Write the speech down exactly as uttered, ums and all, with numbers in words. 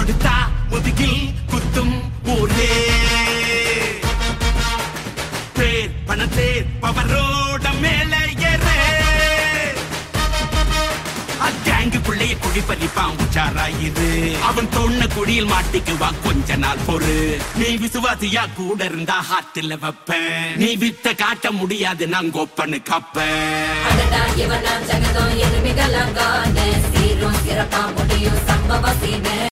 கொடுத்தா முதுகில் குத்தும் ஊரே பேர் பணத்தேர் பவரோட மேல ஏறே கேங்குக்குள்ளேயே குடி பறிப்பான் உச்சாராயிரு அவன் தொன்ன குடியில் மாட்டிக்குவா கொஞ்ச நாள் பொறு நீ விசுவாசியா கூட இருந்தா ஹாத்துல வைப்பேன் நீ வித்த காட்ட முடியாது நான் கொப்பனு கப்பேன் ஜகதம் எருமிகளாங்க சீரும் சிறப்பா முடியும் சம்பவ சீன